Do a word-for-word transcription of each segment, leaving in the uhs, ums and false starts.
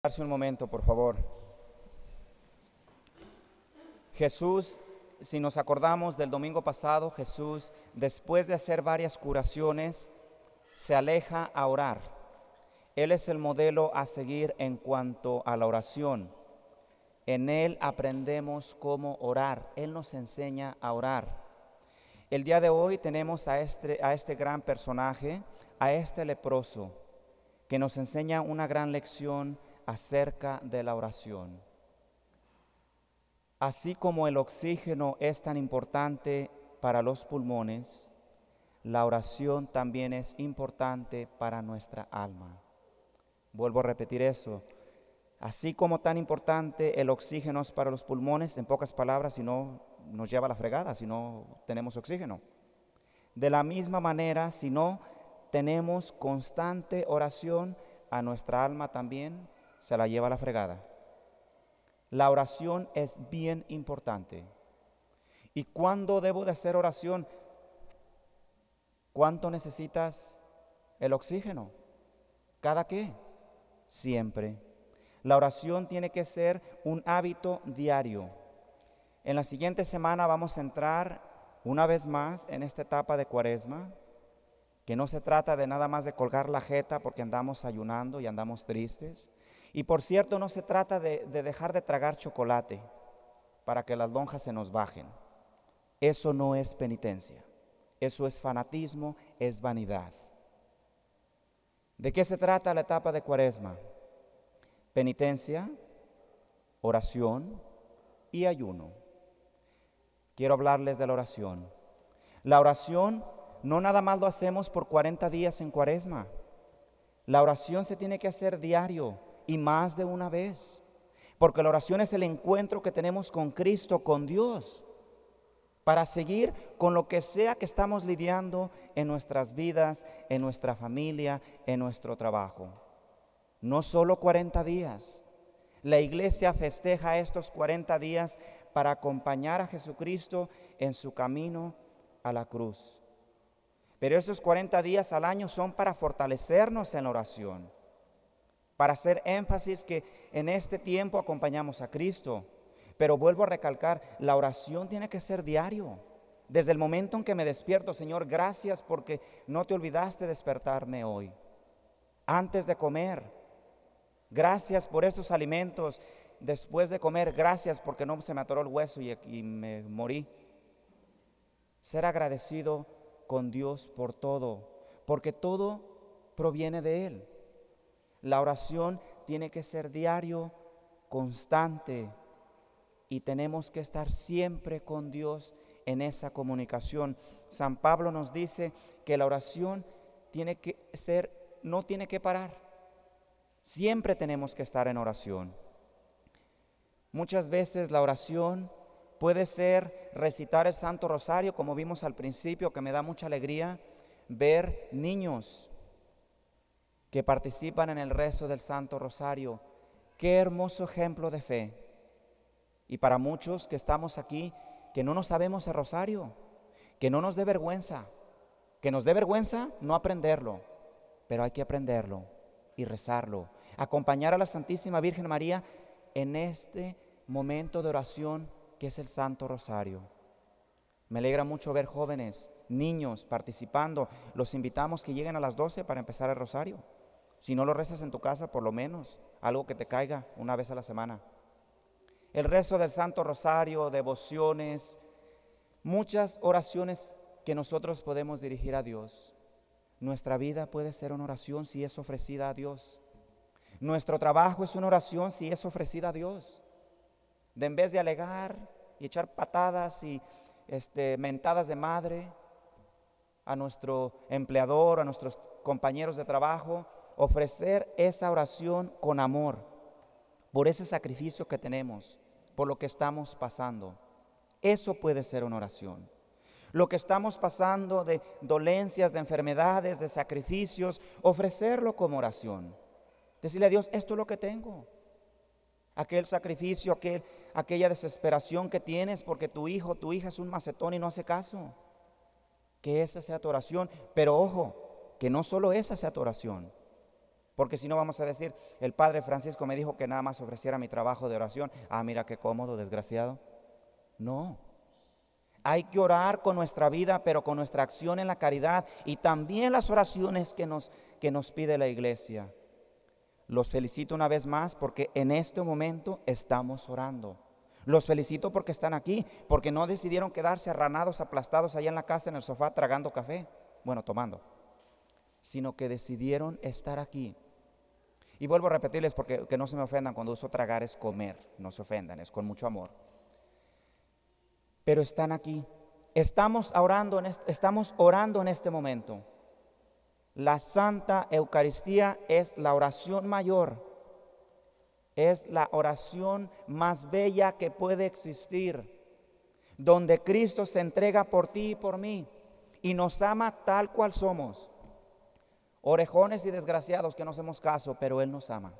Darse un momento, por favor. Jesús, si nos acordamos del domingo pasado, Jesús, después de hacer varias curaciones, se aleja a orar. Él es el modelo a seguir en cuanto a la oración. En Él aprendemos cómo orar. Él nos enseña a orar. El día de hoy tenemos a este, a este gran personaje, a este leproso, que nos enseña una gran lección acerca de la oración. Así como el oxígeno es tan importante para los pulmones, la oración también es importante para nuestra alma. Vuelvo a repetir eso. Así como tan importante el oxígeno es para los pulmones, en pocas palabras, si no nos lleva a la fregada, si no tenemos oxígeno. De la misma manera, si no tenemos constante oración, a nuestra alma también se la lleva a la fregada. La oración es bien importante. ¿Y cuándo debo de hacer oración? ¿Cuánto necesitas el oxígeno? ¿Cada qué? Siempre. La oración tiene que ser un hábito diario. En la siguiente semana vamos a entrar una vez más en esta etapa de Cuaresma, que no se trata de nada más de colgar la jeta porque andamos ayunando y andamos tristes. Y por cierto, no se trata de, de dejar de tragar chocolate para que las lonjas se nos bajen. Eso no es penitencia. Eso es fanatismo, es vanidad. ¿De qué se trata la etapa de Cuaresma? Penitencia, oración y ayuno. Quiero hablarles de la oración. La oración no nada más lo hacemos por cuarenta días en Cuaresma. La oración se tiene que hacer diario y más de una vez, porque la oración es el encuentro que tenemos con Cristo, con Dios, para seguir con lo que sea que estamos lidiando en nuestras vidas, en nuestra familia, en nuestro trabajo. No solo cuarenta días. La iglesia festeja estos cuarenta días para acompañar a Jesucristo en su camino a la cruz. Pero estos cuarenta días al año son para fortalecernos en la oración, para hacer énfasis que en este tiempo acompañamos a Cristo. Pero vuelvo a recalcar, la oración tiene que ser diario. Desde el momento en que me despierto, Señor, gracias porque no te olvidaste despertarme hoy. Antes de comer, gracias por estos alimentos. Después de comer, gracias porque no se me atoró el hueso y, y me morí. Ser agradecido con Dios por todo, porque todo proviene de Él. La oración tiene que ser diario, constante, y tenemos que estar siempre con Dios en esa comunicación. San Pablo nos dice que la oración tiene que ser, no tiene que parar. Siempre tenemos que estar en oración. Muchas veces la oración puede ser recitar el Santo Rosario, como vimos al principio, que me da mucha alegría ver niños que participan en el rezo del Santo Rosario. Qué hermoso ejemplo de fe. Y para muchos que estamos aquí, que no nos sabemos el rosario, que no nos dé vergüenza, que nos dé vergüenza no aprenderlo, pero hay que aprenderlo y rezarlo. Acompañar a la Santísima Virgen María en este momento de oración que es el Santo Rosario. Me alegra mucho ver jóvenes, niños participando. Los invitamos que lleguen a las doce para empezar el rosario. Si no lo rezas en tu casa, por lo menos algo que te caiga una vez a la semana. El rezo del Santo Rosario, devociones, muchas oraciones que nosotros podemos dirigir a Dios. Nuestra vida puede ser una oración si es ofrecida a Dios. Nuestro trabajo es una oración si es ofrecida a Dios. De en vez de alegar y echar patadas y este, mentadas de madre a nuestro empleador, a nuestros compañeros de trabajo, ofrecer esa oración con amor por ese sacrificio que tenemos, por lo que estamos pasando. Eso puede ser una oración. Lo que estamos pasando de dolencias, de enfermedades, de sacrificios, ofrecerlo como oración. Decirle a Dios, esto es lo que tengo. Aquel sacrificio, aquel, aquella desesperación que tienes porque tu hijo, tu hija es un macetón y no hace caso. Que esa sea tu oración. Pero ojo, que no solo esa sea tu oración. Porque si no vamos a decir, el Padre Francisco me dijo que nada más ofreciera mi trabajo de oración. Ah, mira qué cómodo, desgraciado. No. Hay que orar con nuestra vida, pero con nuestra acción en la caridad y también las oraciones que nos, que nos pide la iglesia. Los felicito una vez más porque en este momento estamos orando. Los felicito porque están aquí, porque no decidieron quedarse arranados, aplastados allá en la casa, en el sofá, tragando café, bueno, tomando, sino que decidieron estar aquí. Y vuelvo a repetirles porque que no se me ofendan, cuando uso tragar es comer, no se ofendan, es con mucho amor. Pero están aquí, estamos orando en este, estamos orando en este momento. La Santa Eucaristía es la oración mayor, es la oración más bella que puede existir, donde Cristo se entrega por ti y por mí y nos ama tal cual somos, orejones y desgraciados que no hacemos caso, pero Él nos ama.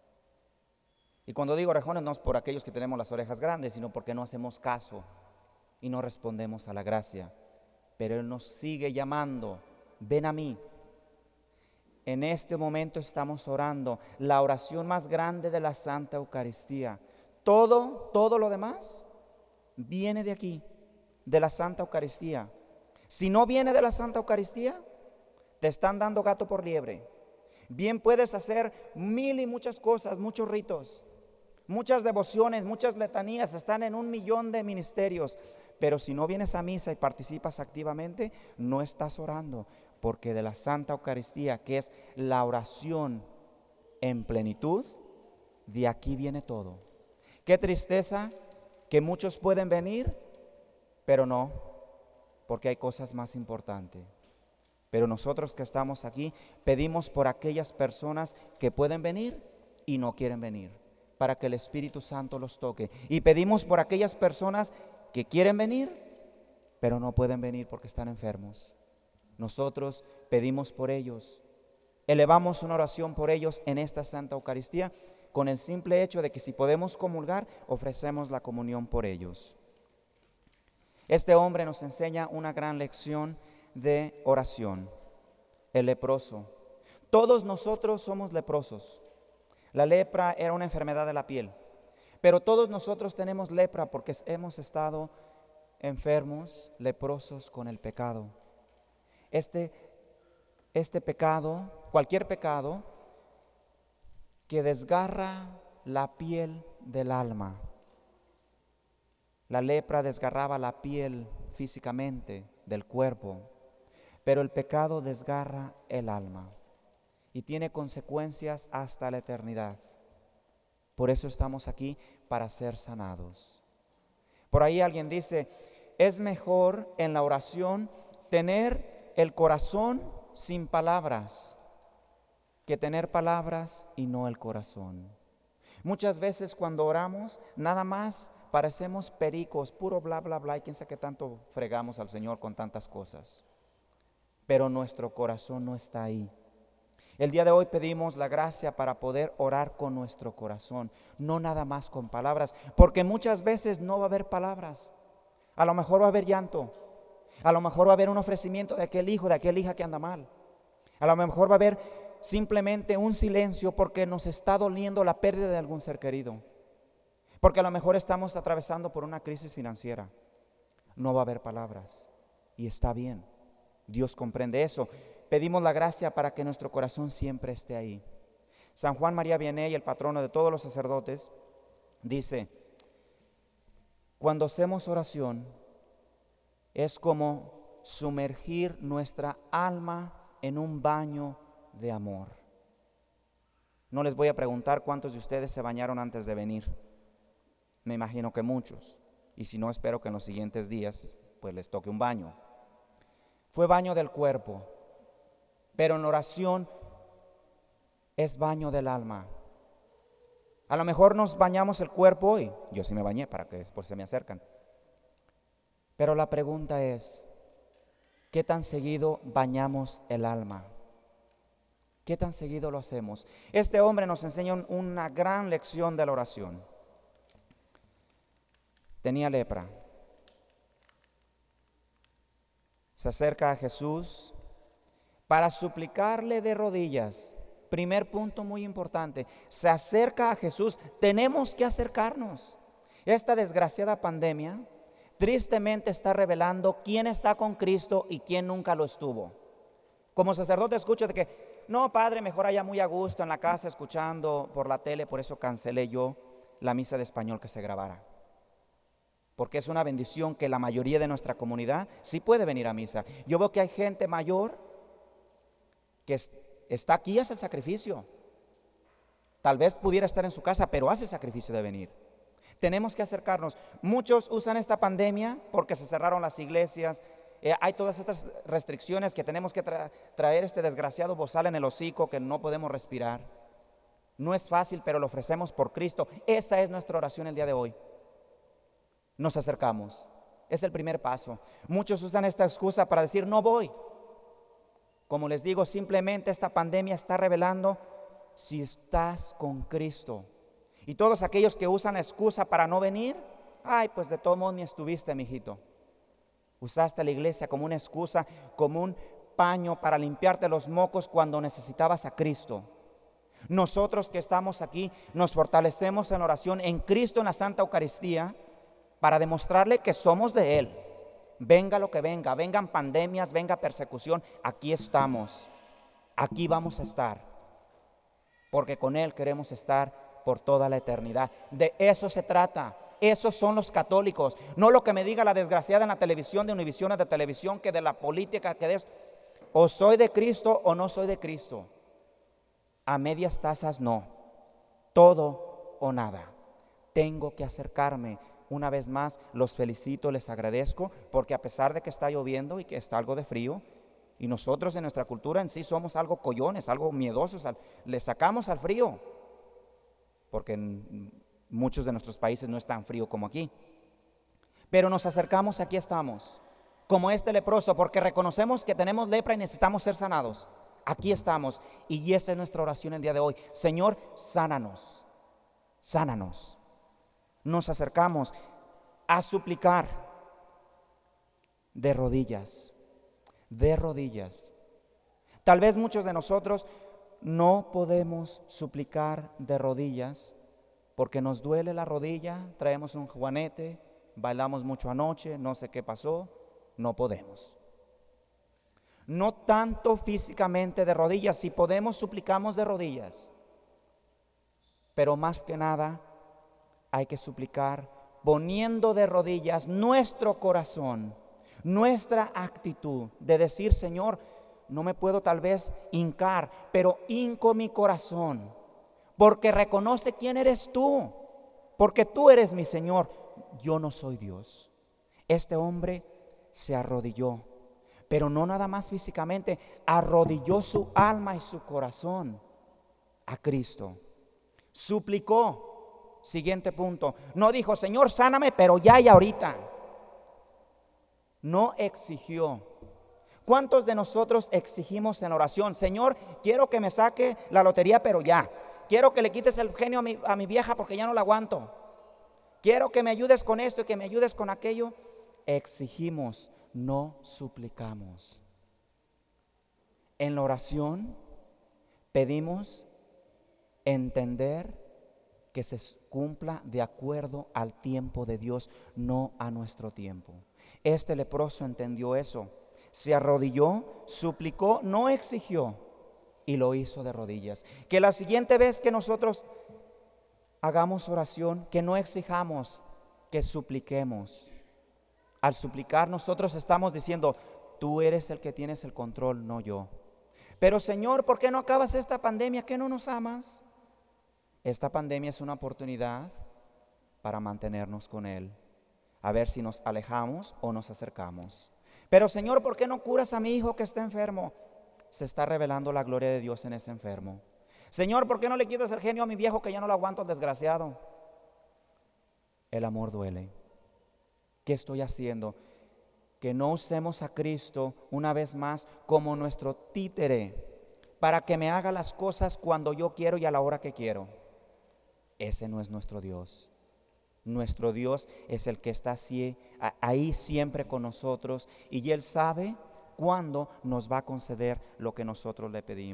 Y cuando digo orejones no es por aquellos que tenemos las orejas grandes, sino porque no hacemos caso y no respondemos a la gracia, pero Él nos sigue llamando, ven a mí. En este momento estamos orando la oración más grande de la Santa Eucaristía. Todo, todo lo demás viene de aquí, de la Santa Eucaristía. Si no viene de la Santa Eucaristía, te están dando gato por liebre. Bien puedes hacer mil y muchas cosas, muchos ritos, muchas devociones, muchas letanías, están en un millón de ministerios. Pero si no vienes a misa y participas activamente, no estás orando, porque de la Santa Eucaristía, que es la oración en plenitud, de aquí viene todo. Qué tristeza que muchos pueden venir, pero no, porque hay cosas más importantes. Pero nosotros que estamos aquí, pedimos por aquellas personas que pueden venir y no quieren venir, para que el Espíritu Santo los toque. Y pedimos por aquellas personas que quieren venir, pero no pueden venir porque están enfermos. Nosotros pedimos por ellos, elevamos una oración por ellos en esta Santa Eucaristía, con el simple hecho de que si podemos comulgar, ofrecemos la comunión por ellos. Este hombre nos enseña una gran lección de oración. El leproso. Todos nosotros somos leprosos. La lepra era una enfermedad de la piel, pero todos nosotros tenemos lepra porque hemos estado enfermos, leprosos con el pecado. Este, este pecado, cualquier pecado que desgarra la piel del alma. La lepra desgarraba la piel físicamente del cuerpo, pero el pecado desgarra el alma y tiene consecuencias hasta la eternidad. Por eso estamos aquí, para ser sanados. Por ahí alguien dice, es mejor en la oración tener el corazón sin palabras que tener palabras y no el corazón. Muchas veces cuando oramos, nada más parecemos pericos, puro bla, bla, bla, y quién sabe qué tanto fregamos al Señor con tantas cosas. Pero nuestro corazón no está ahí. El día de hoy pedimos la gracia para poder orar con nuestro corazón, no nada más con palabras, porque muchas veces no va a haber palabras. A lo mejor va a haber llanto, a lo mejor va a haber un ofrecimiento de aquel hijo, de aquella hija que anda mal. A lo mejor va a haber simplemente un silencio porque nos está doliendo la pérdida de algún ser querido, porque a lo mejor estamos atravesando por una crisis financiera. No va a haber palabras y está bien, Dios comprende eso. Pedimos la gracia para que nuestro corazón siempre esté ahí. San Juan María Vianney, el patrono de todos los sacerdotes, dice, cuando hacemos oración es como sumergir nuestra alma en un baño de amor. No les voy a preguntar cuántos de ustedes se bañaron antes de venir. Me imagino que muchos. Y si no, espero que en los siguientes días pues les toque un baño. Fue baño del cuerpo, pero en la oración es baño del alma. A lo mejor nos bañamos el cuerpo hoy. Yo sí me bañé para que por si se me acercan. Pero la pregunta es, ¿qué tan seguido bañamos el alma? ¿Qué tan seguido lo hacemos? Este hombre nos enseña una gran lección de la oración. Tenía lepra. Se acerca a Jesús para suplicarle de rodillas Primer punto muy importante, se acerca a Jesús, tenemos que acercarnos. Esta desgraciada pandemia tristemente está revelando quién está con Cristo y quién nunca lo estuvo. Como sacerdote escucho de que, no padre, mejor allá muy a gusto en la casa escuchando por la tele, por eso cancelé yo la misa de español que se grabara. Porque es una bendición que la mayoría de nuestra comunidad sí puede venir a misa. Yo veo que hay gente mayor que está aquí, hace el sacrificio. Tal vez pudiera estar en su casa, pero hace el sacrificio de venir. Tenemos que acercarnos. Muchos usan esta pandemia porque se cerraron las iglesias. Eh, hay todas estas restricciones que tenemos que tra- traer este desgraciado bozal en el hocico que no podemos respirar. No es fácil, pero lo ofrecemos por Cristo. Esa es nuestra oración el día de hoy. Nos acercamos. Es el primer paso. Muchos usan esta excusa para decir no voy. Como les digo, simplemente esta pandemia está revelando si estás con Cristo. Y todos aquellos que usan la excusa para no venir, ay, pues de todo modo ni estuviste, mijito. Usaste la iglesia como una excusa, como un paño para limpiarte los mocos cuando necesitabas a Cristo. Nosotros que estamos aquí nos fortalecemos en oración en Cristo, en la Santa Eucaristía, para demostrarle que somos de Él. Venga lo que venga, vengan pandemias, venga persecución, aquí estamos, aquí vamos a estar, porque con Él queremos estar por toda la eternidad. De eso se trata. Esos son los católicos. No lo que me diga la desgraciada en la televisión, de Univisiones de televisión, que de la política, que es o soy de Cristo o no soy de Cristo. A medias tazas no. Todo o nada. Tengo que acercarme. Una vez más, los felicito, les agradezco, porque a pesar de que está lloviendo y que está algo de frío, y nosotros en nuestra cultura en sí somos algo collones, algo miedosos, le sacamos al frío, porque en muchos de nuestros países no es tan frío como aquí. Pero nos acercamos, aquí estamos, como este leproso, porque reconocemos que tenemos lepra y necesitamos ser sanados. Aquí estamos, y esa es nuestra oración el día de hoy. Señor, sánanos, sánanos. Nos acercamos a suplicar de rodillas, de rodillas. Tal vez muchos de nosotros no podemos suplicar de rodillas porque nos duele la rodilla, traemos un juanete, bailamos mucho anoche, no sé qué pasó, no podemos. No tanto físicamente de rodillas, si podemos suplicamos de rodillas, pero más que nada hay que suplicar poniendo de rodillas nuestro corazón, nuestra actitud de decir, Señor, no me puedo tal vez hincar, pero hinco mi corazón, porque reconoce quién eres tú, porque tú eres mi Señor, yo no soy Dios. Este hombre se arrodilló, pero no nada más físicamente, arrodilló su alma y su corazón a Cristo. Suplicó. Siguiente punto, no dijo, Señor, sáname, pero ya y ahorita. No exigió. ¿Cuántos de nosotros exigimos en oración? Señor, quiero que me saque la lotería, pero ya. Quiero que le quites el genio a mi, a mi vieja porque ya no la aguanto. Quiero que me ayudes con esto y que me ayudes con aquello. Exigimos, no suplicamos. En la oración pedimos entender que se cumpla de acuerdo al tiempo de Dios, no a nuestro tiempo. Este leproso entendió eso, se arrodilló, suplicó, no exigió y lo hizo de rodillas. Que la siguiente vez que nosotros hagamos oración, que no exijamos, que supliquemos. Al suplicar nosotros estamos diciendo, tú eres el que tienes el control, no yo. Pero Señor, ¿por qué no acabas esta pandemia? ¿Qué no nos amas? Esta pandemia es una oportunidad para mantenernos con Él, a ver si nos alejamos o nos acercamos. Pero Señor, ¿por qué no curas a mi hijo que está enfermo? Se está revelando la gloria de Dios en ese enfermo. Señor, ¿por qué no le quitas el genio a mi viejo que ya no lo aguanto, el desgraciado? El amor duele. ¿Qué estoy haciendo? Que no usemos a Cristo una vez más como nuestro títere para que me haga las cosas cuando yo quiero y a la hora que quiero. Ese no es nuestro Dios. Nuestro Dios es el que está así, ahí siempre con nosotros, y Él sabe cuándo nos va a conceder lo que nosotros le pedimos.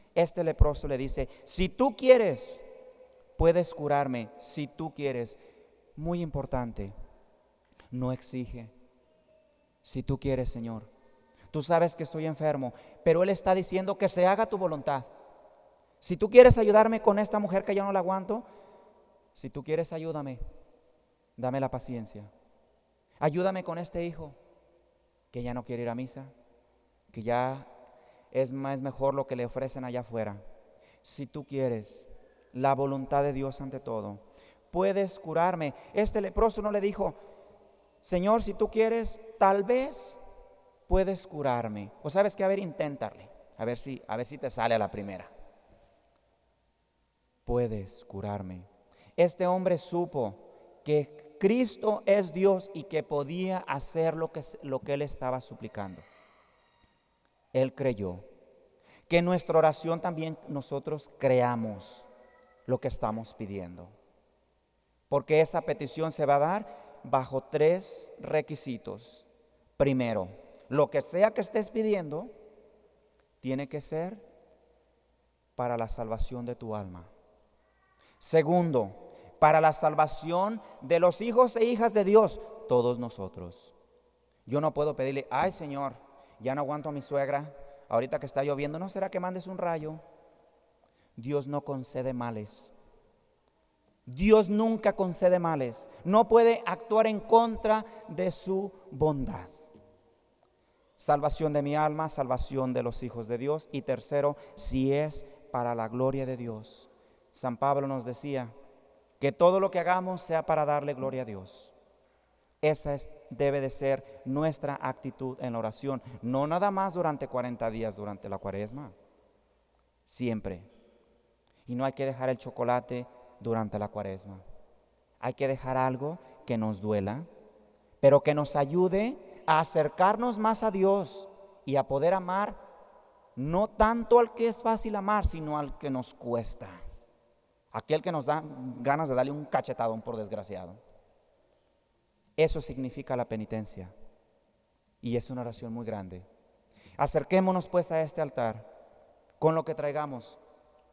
Este leproso le dice, si tú quieres, puedes curarme, si tú quieres. Muy importante, no exige. Si tú quieres, Señor. Tú sabes que estoy enfermo, pero Él está diciendo que se haga tu voluntad. Si tú quieres ayudarme con esta mujer que yo no la aguanto, si tú quieres, ayúdame. Dame la paciencia. Ayúdame con este hijo que ya no quiere ir a misa, que ya es más mejor lo que le ofrecen allá afuera. Si tú quieres, la voluntad de Dios ante todo, puedes curarme. Este leproso no le dijo, Señor, si tú quieres, tal vez puedes curarme. O sabes que, a ver, inténtale, a ver si, a ver si te sale a la primera. Puedes curarme. Este hombre supo que Cristo es Dios y que podía hacer lo que, lo que él estaba suplicando. Él creyó. Que en nuestra oración también nosotros creamos lo que estamos pidiendo. Porque esa petición se va a dar bajo tres requisitos. Primero, lo que sea que estés pidiendo tiene que ser para la salvación de tu alma. Segundo, para la salvación de los hijos e hijas de Dios, todos nosotros. Yo no puedo pedirle, ay Señor, ya no aguanto a mi suegra, ahorita que está lloviendo, ¿no será que mandes un rayo? Dios no concede males. Dios nunca concede males. No puede actuar en contra de su bondad. Salvación de mi alma, salvación de los hijos de Dios. Y tercero, si es para la gloria de Dios. San Pablo nos decía que todo lo que hagamos sea para darle gloria a Dios. Esa es, debe de ser nuestra actitud en la oración. No nada más durante cuarenta días durante la cuaresma. Siempre. Y no hay que dejar el chocolate durante la cuaresma. Hay que dejar algo que nos duela, pero que nos ayude a acercarnos más a Dios y a poder amar no tanto al que es fácil amar, sino al que nos cuesta. Aquel que nos da ganas de darle un cachetadón por desgraciado. Eso significa la penitencia. Y es una oración muy grande. Acerquémonos pues a este altar con lo que traigamos.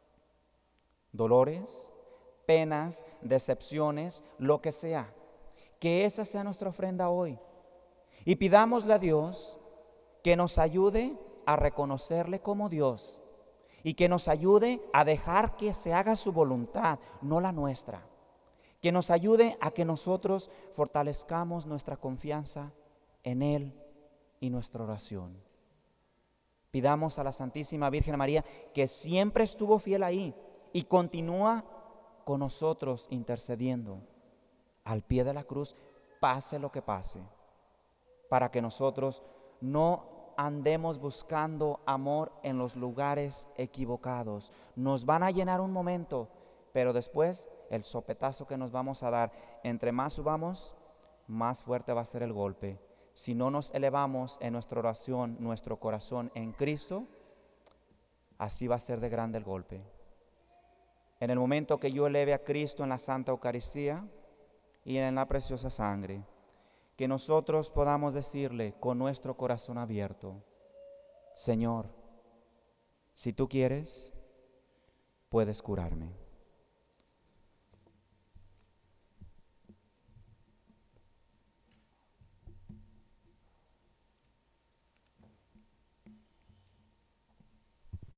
Dolores, penas, decepciones, lo que sea. Que esa sea nuestra ofrenda hoy. Y pidámosle a Dios que nos ayude a reconocerle como Dios. Y que nos ayude a dejar que se haga su voluntad, no la nuestra. Que nos ayude a que nosotros fortalezcamos nuestra confianza en Él y nuestra oración. Pidamos a la Santísima Virgen María, que siempre estuvo fiel ahí y continúa con nosotros intercediendo al pie de la cruz, pase lo que pase, para que nosotros no andemos buscando amor en los lugares equivocados. Nos van a llenar un momento, pero después el sopetazo que nos vamos a dar, entre más subamos, más fuerte va a ser el golpe. Si no nos elevamos en nuestra oración, nuestro corazón en Cristo, así va a ser de grande el golpe. En el momento que yo eleve a Cristo en la Santa Eucaristía y en la preciosa sangre, que nosotros podamos decirle con nuestro corazón abierto, Señor, si tú quieres, puedes curarme.